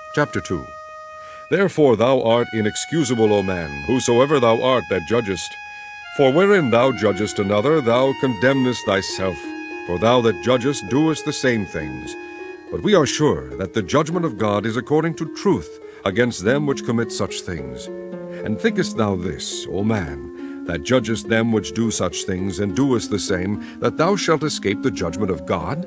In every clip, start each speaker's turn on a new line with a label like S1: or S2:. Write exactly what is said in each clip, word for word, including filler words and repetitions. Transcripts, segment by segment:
S1: Chapter two. Therefore thou art inexcusable, O man, whosoever thou art that judgest. For wherein thou judgest another, thou condemnest thyself. For thou that judgest doest the same things. But we are sure that the judgment of God is according to truth against them which commit such things. And thinkest thou this, O man, that judgest them which do such things, and doest the same, that thou shalt escape the judgment of God?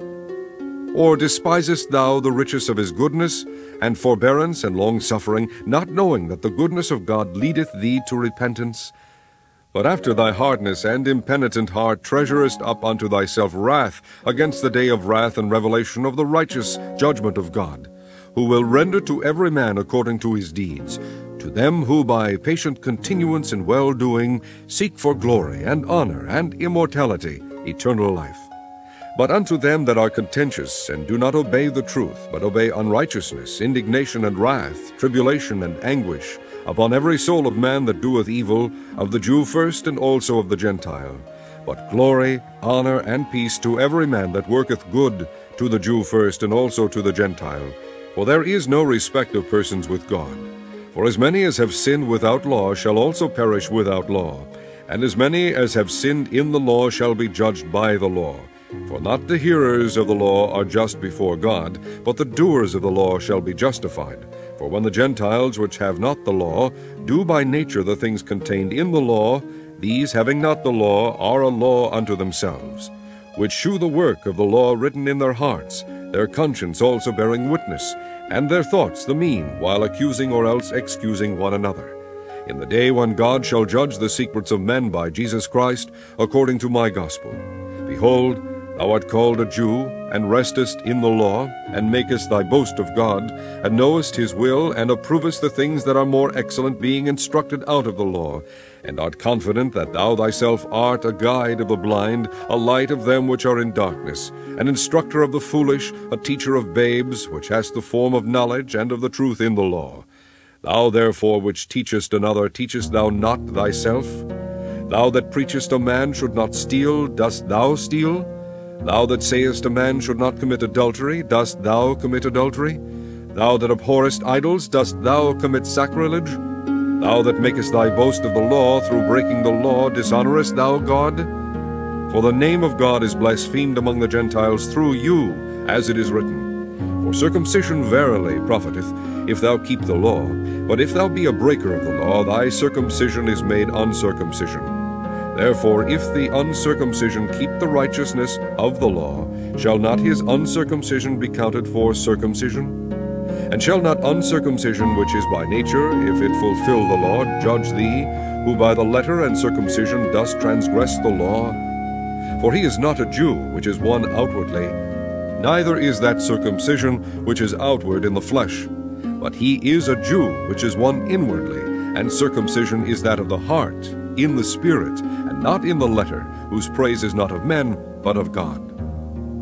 S1: Or despisest thou the riches of his goodness, and forbearance, and longsuffering, not knowing that the goodness of God leadeth thee to repentance? But after thy hardness and impenitent heart treasurest up unto thyself wrath against the day of wrath and revelation of the righteous judgment of God, who will render to every man according to his deeds, to them who by patient continuance in well-doing seek for glory and honor and immortality, eternal life. But unto them that are contentious, and do not obey the truth, but obey unrighteousness, indignation and wrath, tribulation and anguish, upon every soul of man that doeth evil, of the Jew first, and also of the Gentile. But glory, honor, and peace to every man that worketh good, to the Jew first, and also to the Gentile. For there is no respect of persons with God. For as many as have sinned without law shall also perish without law, and as many as have sinned in the law shall be judged by the law. For not the hearers of the law are just before God, but the doers of the law shall be justified. For when the Gentiles, which have not the law, do by nature the things contained in the law, these, having not the law, are a law unto themselves, which shew the work of the law written in their hearts, their conscience also bearing witness, and their thoughts the mean, while accusing or else excusing one another. In the day when God shall judge the secrets of men by Jesus Christ, according to my gospel. Behold, thou art called a Jew, and restest in the law, and makest thy boast of God, and knowest his will, and approvest the things that are more excellent, being instructed out of the law, and art confident that thou thyself art a guide of the blind, a light of them which are in darkness, an instructor of the foolish, a teacher of babes, which hast the form of knowledge and of the truth in the law. Thou therefore which teachest another, teachest thou not thyself? Thou that preachest a man should not steal, dost thou steal? Thou that sayest a man should not commit adultery, dost thou commit adultery? Thou that abhorrest idols, dost thou commit sacrilege? Thou that makest thy boast of the law, through breaking the law, dishonorest thou God? For the name of God is blasphemed among the Gentiles through you, as it is written. For circumcision verily profiteth, if thou keep the law. But if thou be a breaker of the law, thy circumcision is made uncircumcision. Therefore, if the uncircumcision keep the righteousness of the law, shall not his uncircumcision be counted for circumcision? And shall not uncircumcision, which is by nature, if it fulfill the law, judge thee, who by the letter and circumcision dost transgress the law? For he is not a Jew, which is one outwardly, neither is that circumcision which is outward in the flesh. But he is a Jew, which is one inwardly, and circumcision is that of the heart, in the spirit, and not in the letter, whose praise is not of men, but of God.